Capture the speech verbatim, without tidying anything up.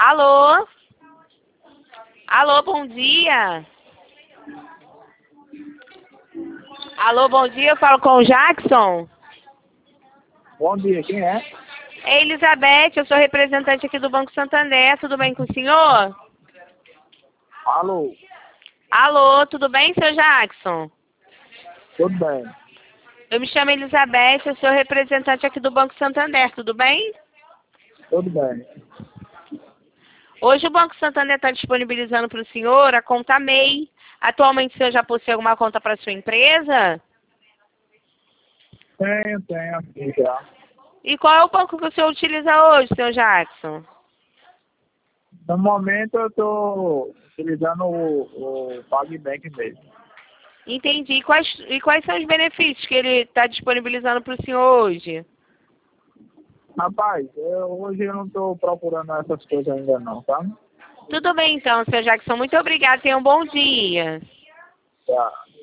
Alô? Alô, bom dia. Alô, bom dia, eu falo com o Jackson. Bom dia, quem é? É Elizabeth, eu sou representante aqui do Banco Santander, tudo bem com o senhor? Alô, Alô, tudo bem, seu Jackson? tudo bem? Eu me chamo Elizabeth, eu sou representante aqui do Banco Santander, tudo bem? Tudo bem. Hoje o Banco Santander está disponibilizando para o senhor a conta M E I. Atualmente o senhor já possui alguma conta para sua empresa? Tenho, tenho aqui já. E qual é o banco que o senhor utiliza hoje, seu Jackson? No momento eu estou utilizando o, o PagBank mesmo. Entendi. E quais, e quais são os benefícios que ele está disponibilizando para o senhor hoje? Rapaz, eu, hoje eu não estou procurando essas coisas ainda não, tá? Tudo bem então, seu Jackson. Muito obrigada. Tenha um bom dia. Tá.